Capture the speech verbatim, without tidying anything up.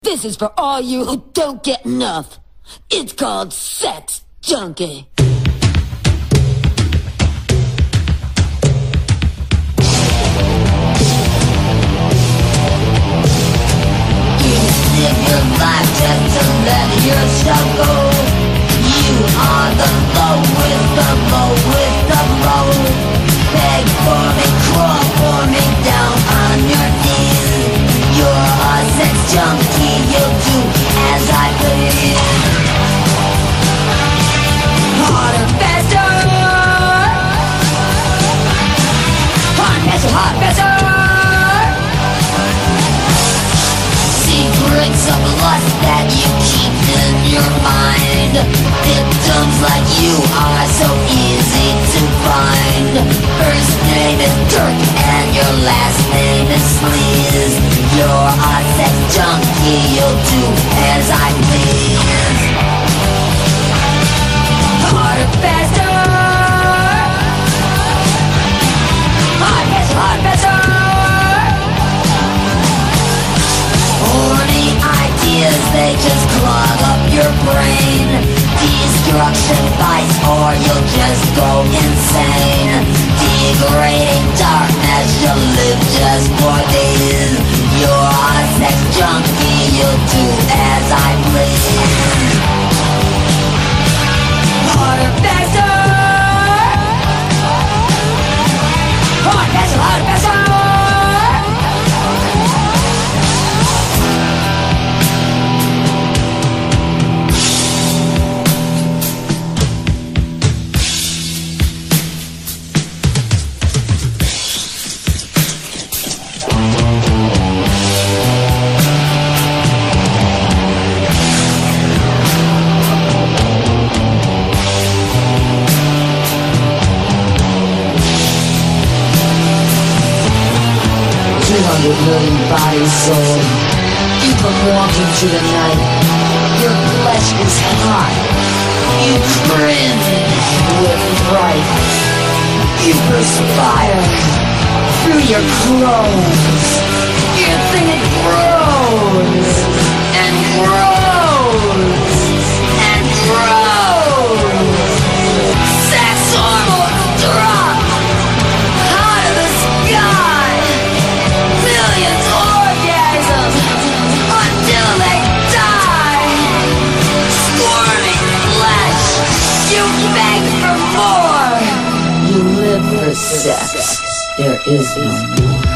This is for all you who don't get enough. It's called Sex Junkie. Live your life just to let yourself go. You are the lowest, the lowest of low. Beg for me, crawl for me down on your knees. You're a sex junkie, you'll do as I please. Harder, faster. Hard, faster, hard, faster. Secrets of lust that you keep in your mind. Victims like you are so easy to find. First name is Dirk and your last name is Sleaze. You're a sex junkie, you'll do as I please. Harder, faster. Hard, faster, hard, faster. Horny ideas, they just clog up your brain. Destruction bites or you'll just go insane. Degrading darkness, you'll live just for days. You're a sex junkie, you'll do as I please. Harder, faster. Hard, faster, hard, faster. Million bodies sold. You come walking through the night. Your flesh is hot. You cringe with fright. You perspire through your clothes. Your thing it grows and grows and grows. Sex hormones drop out of the sky. Millions orgasms until they die. Squirming flesh, you beg for more. You live for sex, there is no more.